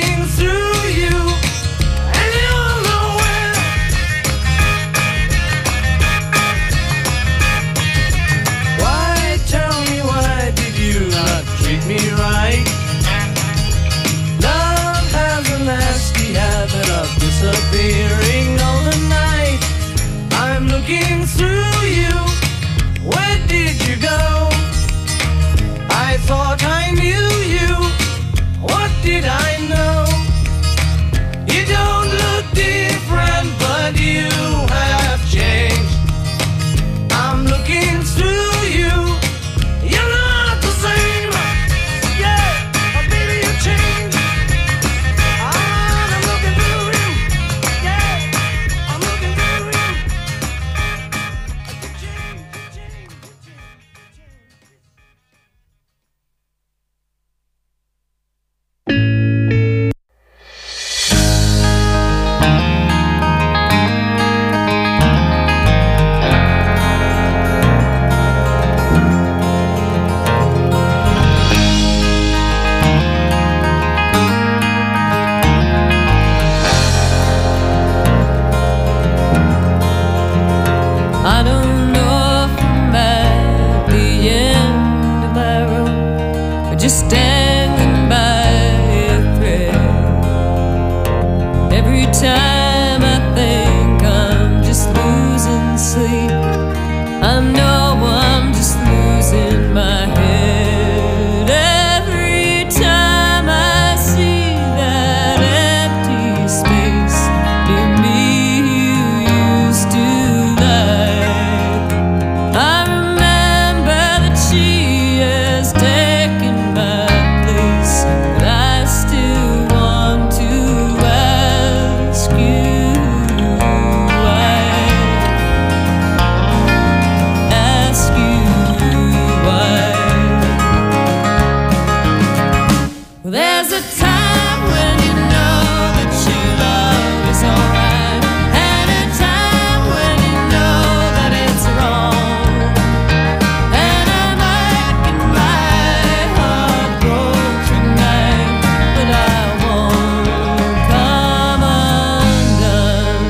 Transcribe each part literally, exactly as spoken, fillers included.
looking through you, and you're nowhere. Why, tell me, why did you not treat me right? Love has a nasty habit of disappearing overnight. I'm looking through you, where did you go? I thought I knew you, what did I know? You don't look different, but you have changed. I'm looking through you, you're not the same. Yeah, oh baby, you changed. I'm looking through you. Yeah, I'm looking through you. You change, you change, you change, you change. I don't know if I'm at the end of my rope or just standing by a thread. Every time I think I'm just losing sleep, I know I'm just losing my head. Every time I see that empty space near me you used to like, I remember that she has taken my place, but I still want to ask you why. Ask you why. Well, there's a time when you know that your love is alright, and a time when you know that it's wrong. And I might get my heart broke tonight, but I won't come undone.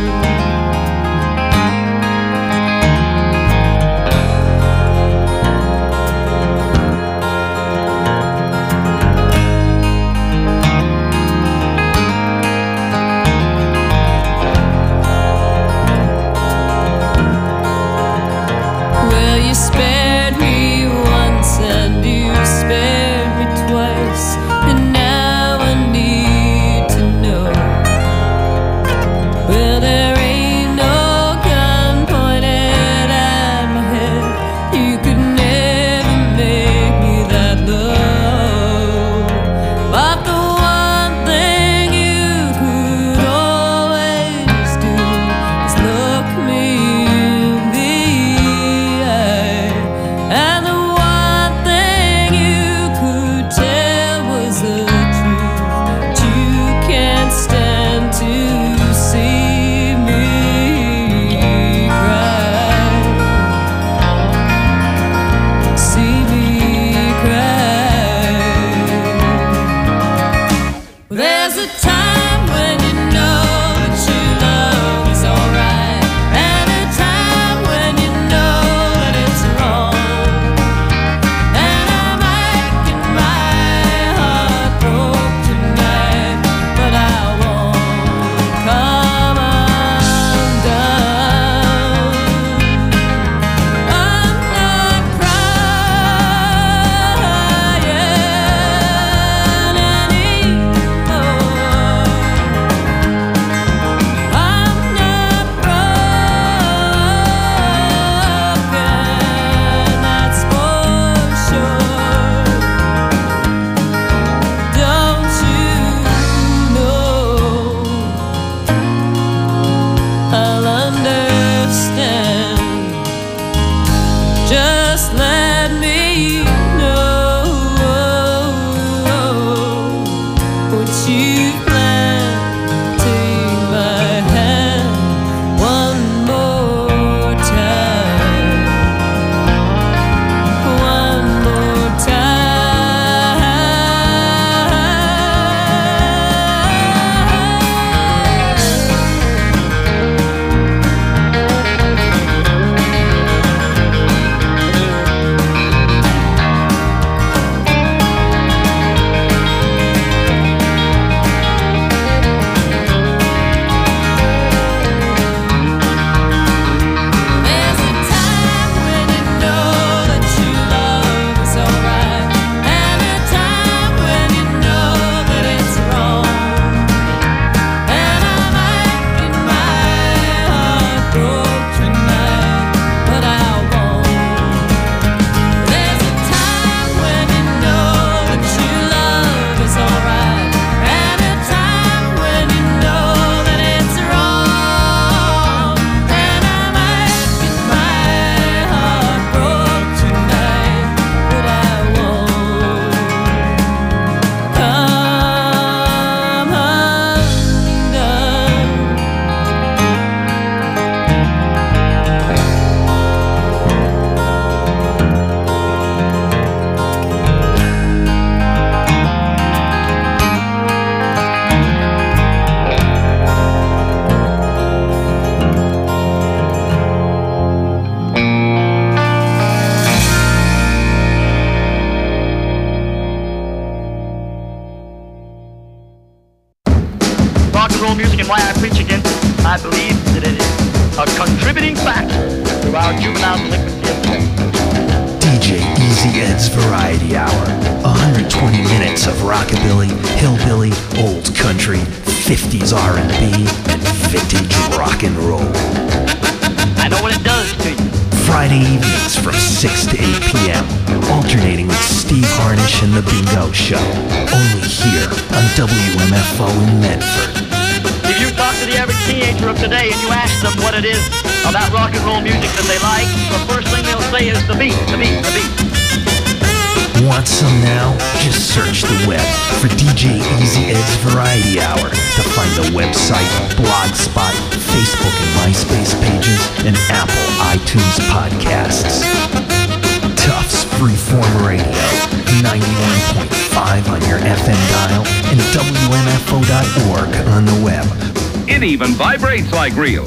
Well, you spared me once and you spared me twice, and now I need to know. Well, there ain't no gun pointed at my head. You could never make me that low. But the one thing you could always do is look me in the eye. And the one thing you could tell was the truth, that you can't stand to see me cry. See me cry. Well, there's a time when you know that your love is alright, and a time when you know that it's wrong. And I might get my heart broke tonight, but I won't come undone. I'm not crying anymore. rock and roll music and why I preach against it. I believe that it is a contributing factor to our juvenile delinquency epidemic. D J Easy Ed's Variety Hour. one hundred twenty minutes of rockabilly, hillbilly, old country, fifties R and B, and vintage rock and roll. I know what it does to you. Friday evenings from six to eight p.m. Alternating with Steve Harnish and The Bingo Show. Only here on W M F O in Medford. If you talk to the average teenager of today and you ask them what it is about rock and roll music that they like, the first thing they'll say is the beat, the beat, the beat. Want some now? Just search the web for D J Easy Ed's Variety Hour to find the website, Blogspot, Facebook and MySpace pages, and Apple iTunes podcasts. Tufts Freeform Radio, ninety-one point five on your F M dial, and W M F O dot org on the web. It even vibrates like real.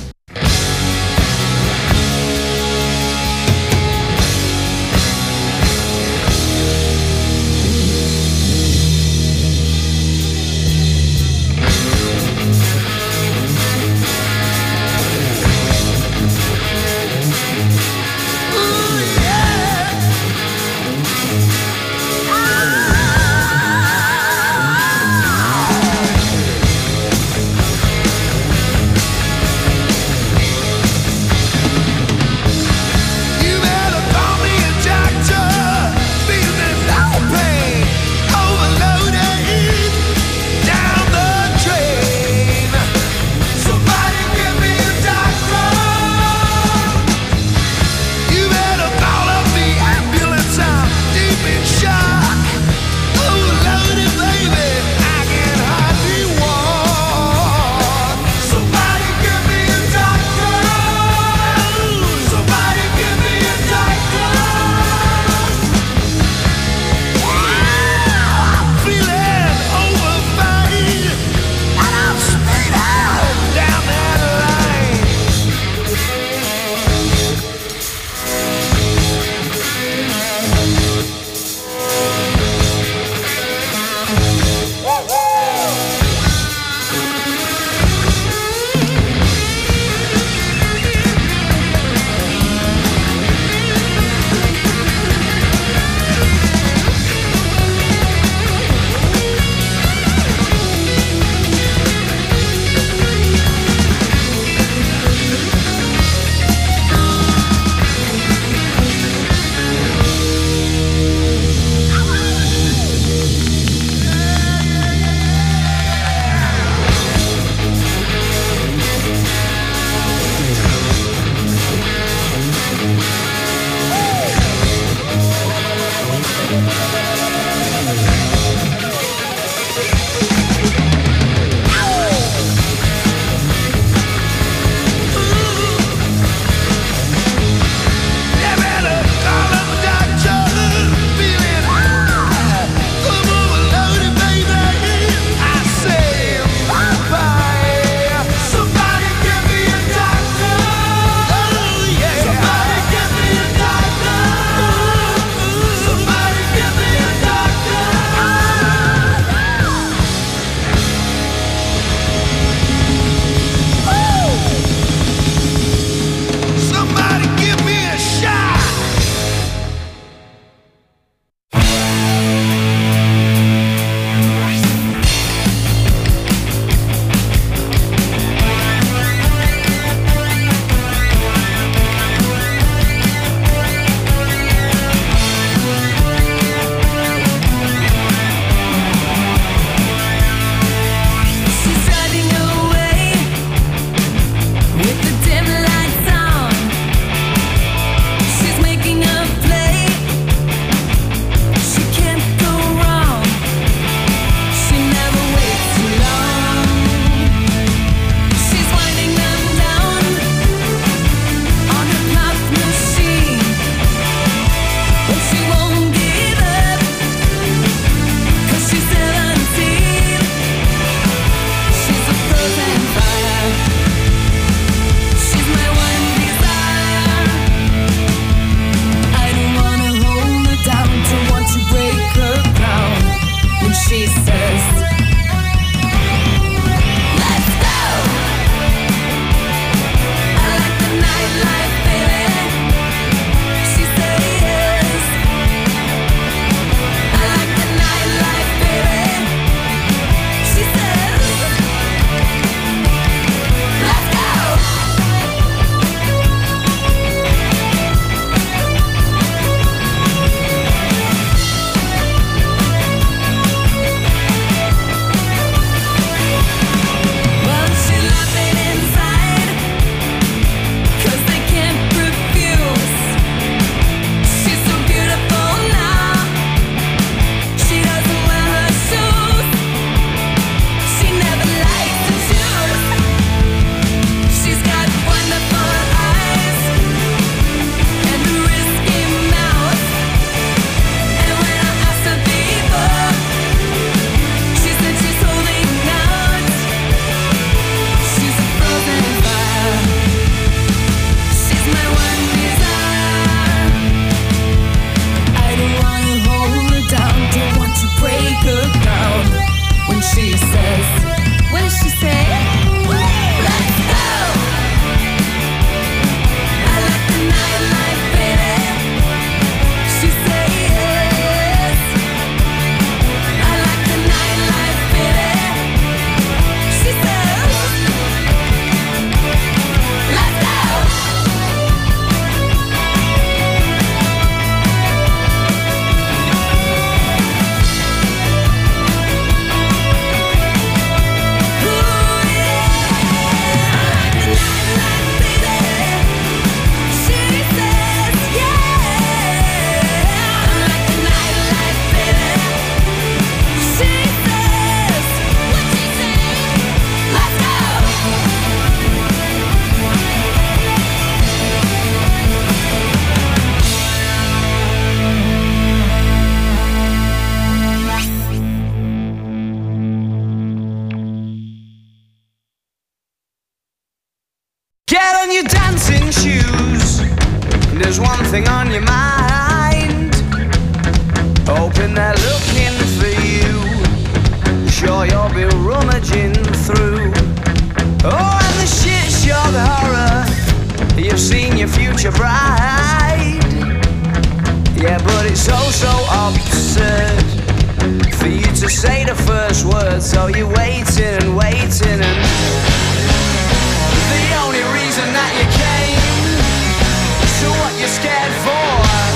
your dancing shoes. There's one thing on your mind. Hoping they're looking for you. Sure you'll be rummaging through. Oh, and the shit shock horror. You've seen your future bride. Yeah, but it's oh so absurd for you to say the first word. So you're waiting and waiting, and the only reason that you came. So what you scared for?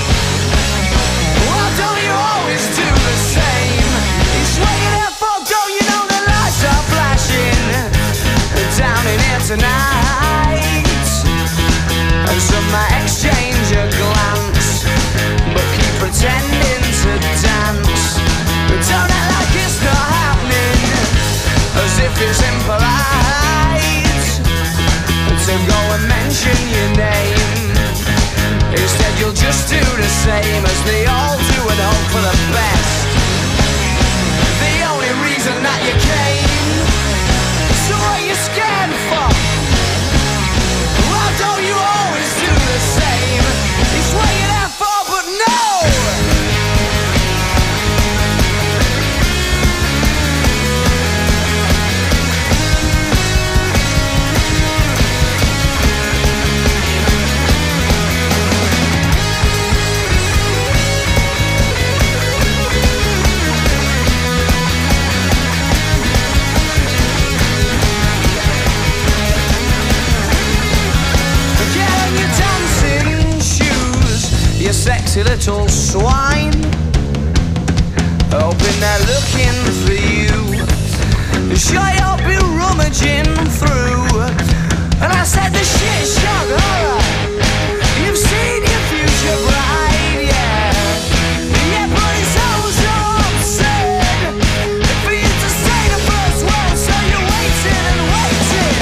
Well, don't you always do the same? It's what you're there for, don't you know the lights are flashing down in here tonight? And some might exchange a glance, but keep pretending to dance. But don't act like it's not happening, as if it's impolite to go and mention your name. Instead you'll just do the same as they all do and hope for the best. The only reason that you came. So what you scared for? Well, don't you always do the same? It's what you're there for, but no! You sexy little swine, hoping they're looking for you. Sure you'll be rummaging through. And I said the shit shock horror. You've seen your future bride, yeah. Yeah, but it's oh so absurd for you to say the first word. So you're waiting and waiting.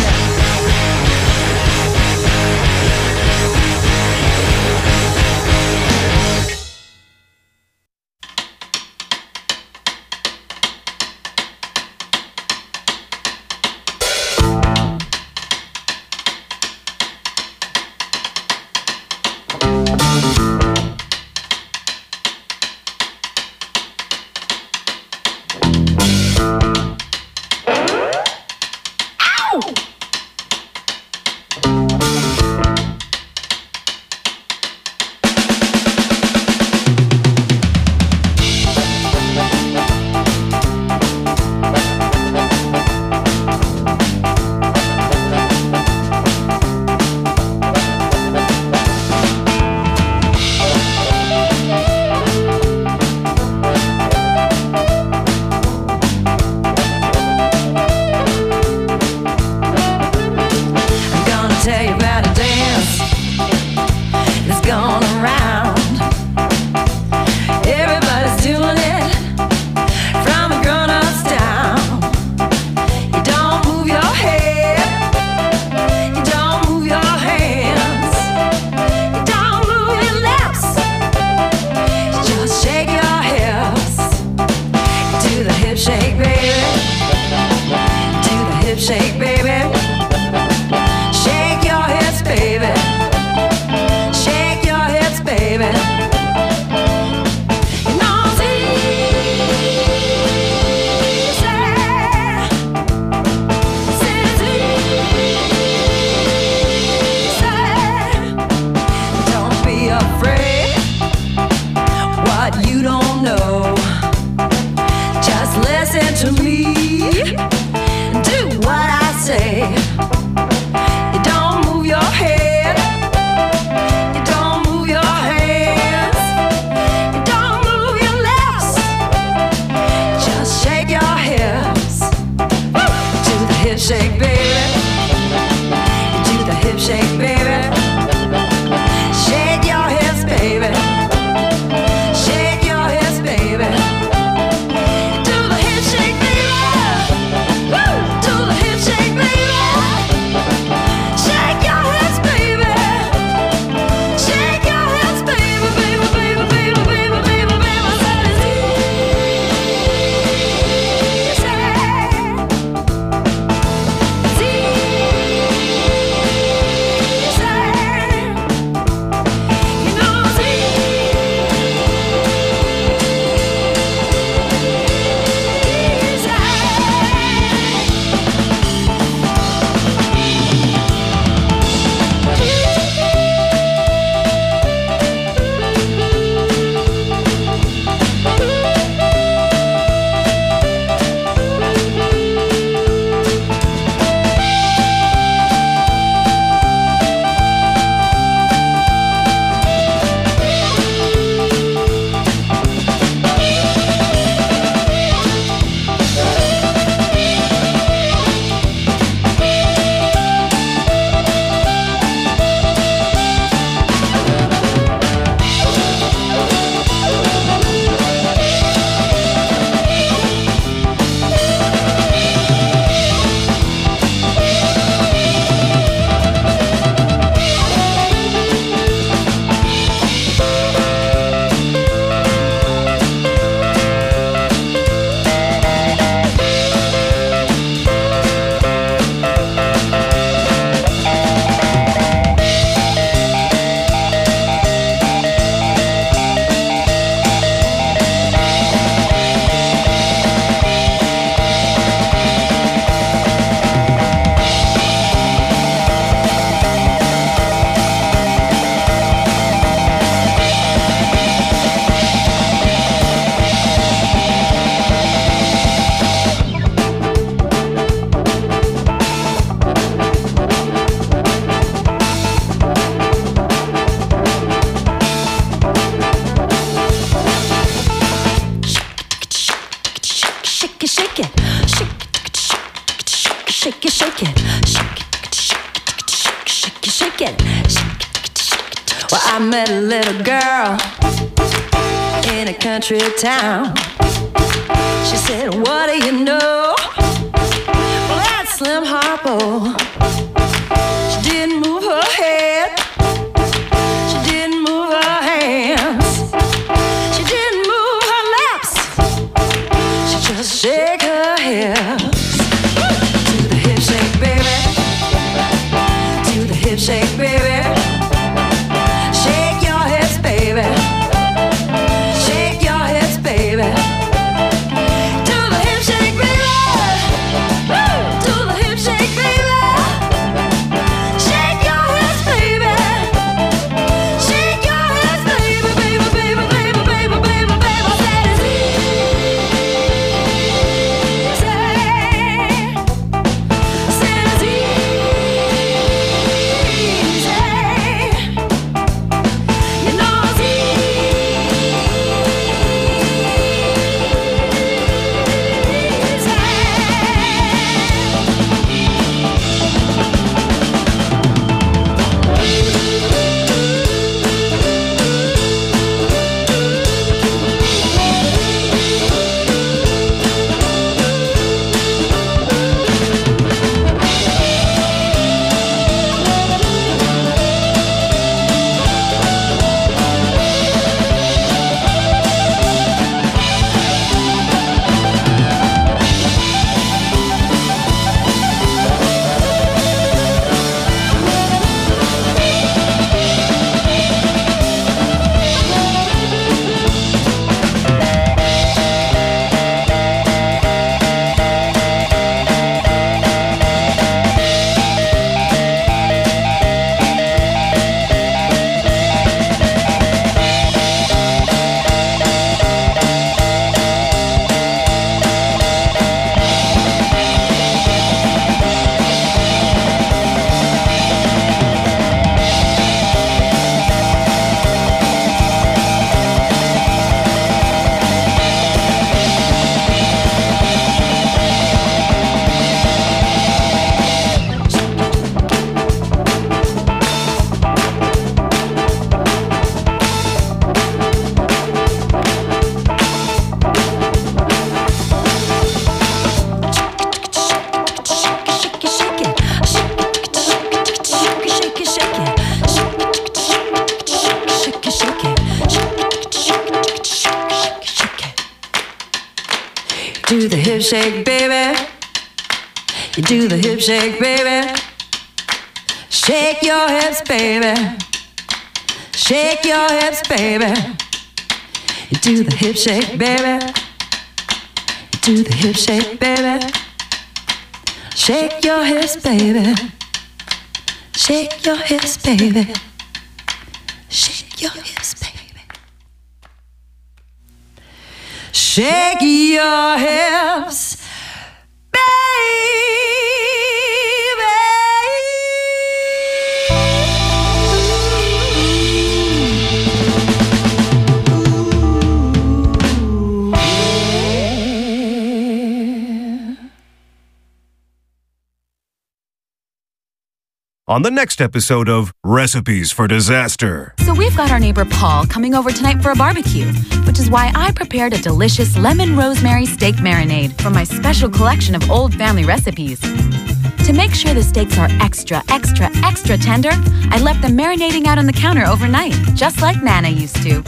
shake it, shake it, shake it, shake it, shake it, shake it. Well, I met a little girl in a country town. She said, what do you know? Well, that's Slim Harpo. She didn't move her head. She didn't move her hands. She didn't move her lips. She just shake her hips. To the hip shake, baby. To the hip shake, baby. Shake your hips, baby. Shake your hips, baby. Do the hip shake, baby. You do the hip shake, baby. Shake your hips, baby. Shake your hips, baby. You do the hip shake, baby. You do the hip shake, baby. Shake your hips, baby. Shake your hips, baby. Shake your hips, baby. Shake your hips, baby. On the next episode of Recipes for Disaster. So we've got our neighbor Paul coming over tonight for a barbecue, which is why I prepared a delicious lemon rosemary steak marinade from my special collection of old family recipes. To make sure the steaks are extra, extra, extra tender, I left them marinating out on the counter overnight, just like Nana used to.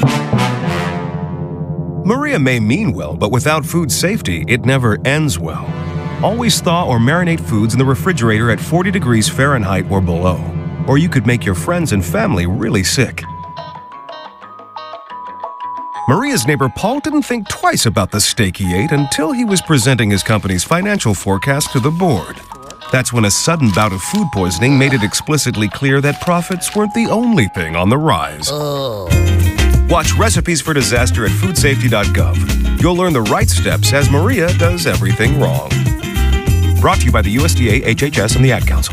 Maria may mean well, but without food safety, it never ends well. Always thaw or marinate foods in the refrigerator at forty degrees Fahrenheit or below, or you could make your friends and family really sick. Maria's neighbor Paul didn't think twice about the steak he ate until he was presenting his company's financial forecast to the board. That's when a sudden bout of food poisoning made it explicitly clear that profits weren't the only thing on the rise. Oh. Watch Recipes for Disaster at food safety dot gov. You'll learn the right steps as Maria does everything wrong. Brought to you by the U S D A, H H S, and the Ad Council.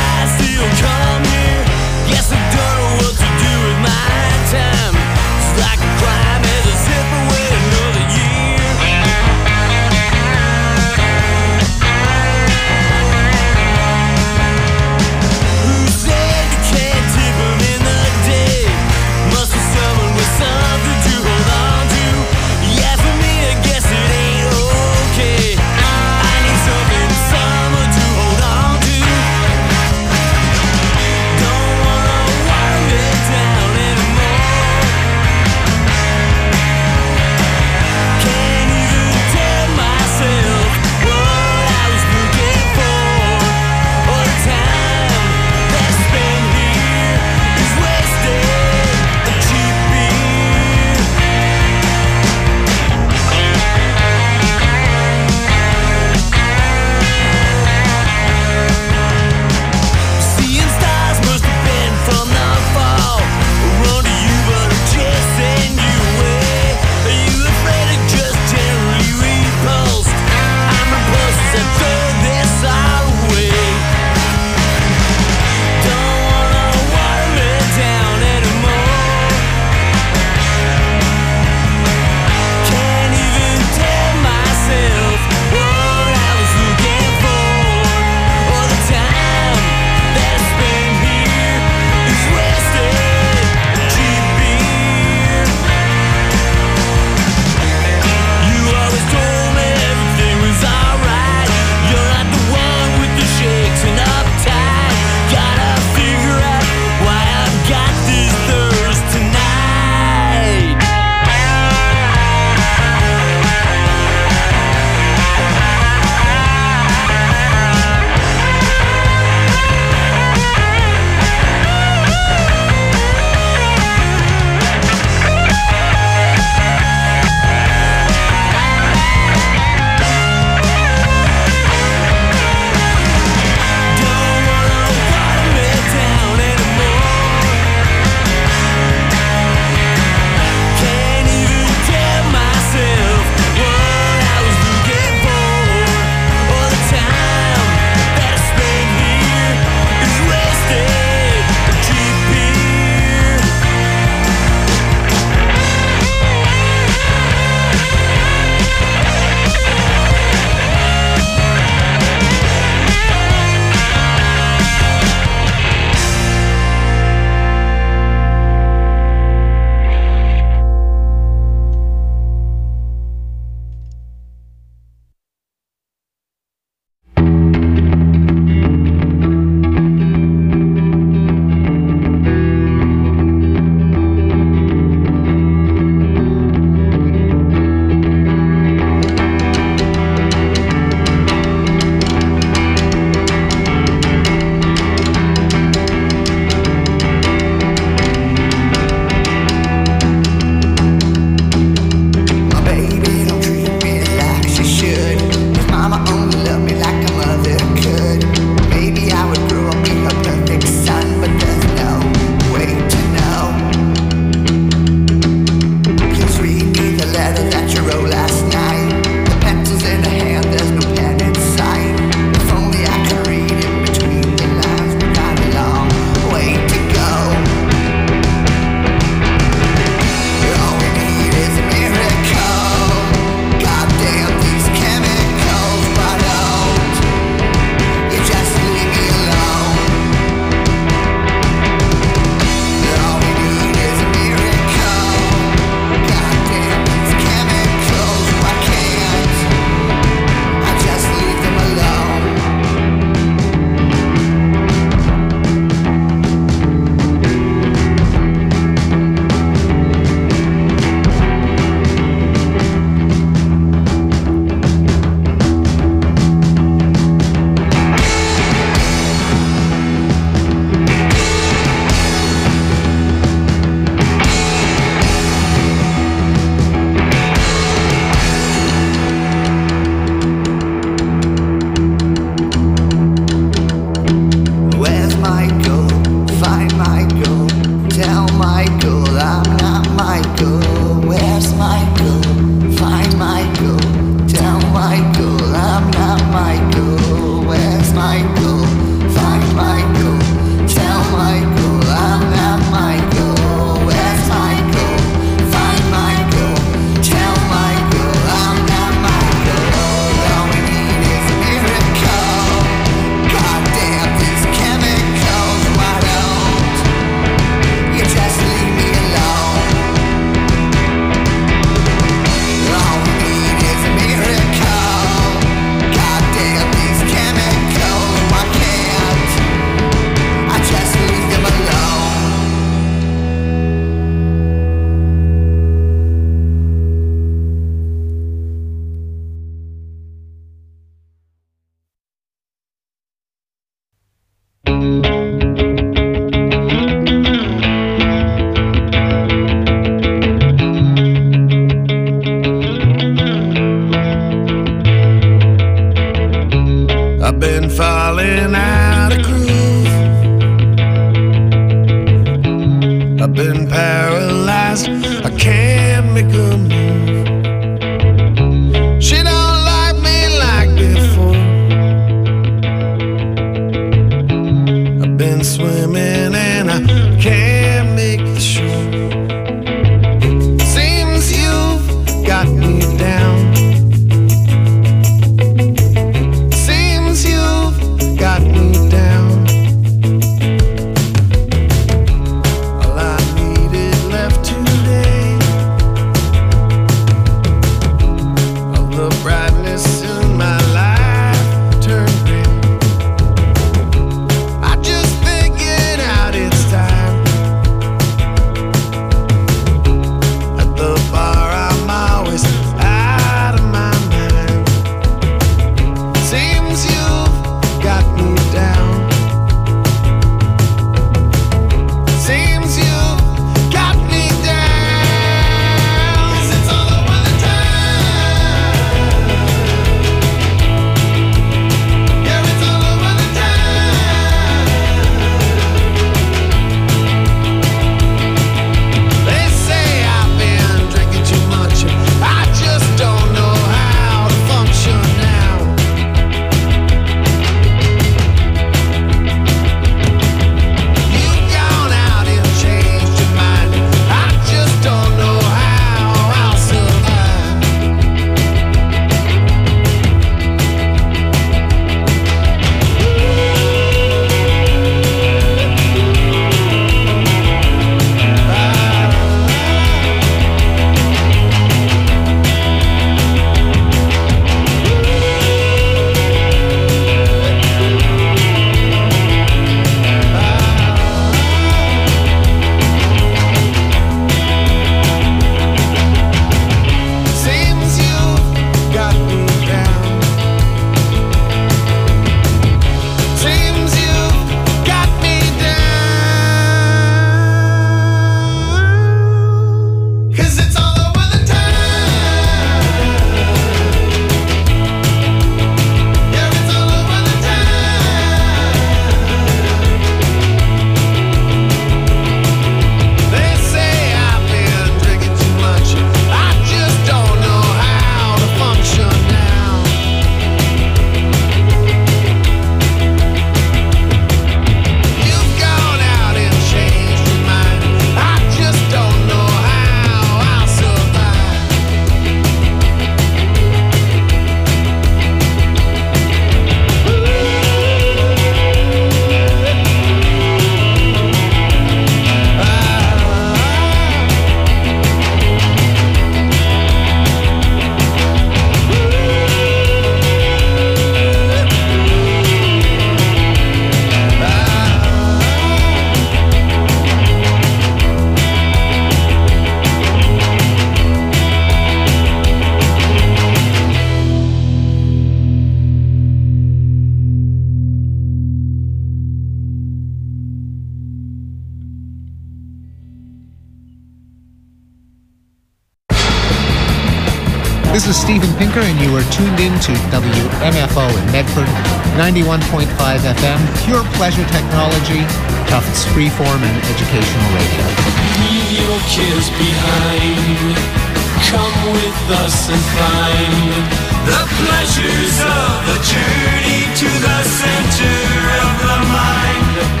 This is Steven Pinker, and you are tuned in to W M F O in Medford, ninety-one point five F M, pure pleasure technology, Tufts freeform and educational radio. Leave your cares behind. Come with us and find the pleasures of the journey to the center of the mind.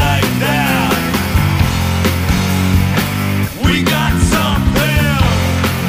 We got something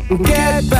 Get back.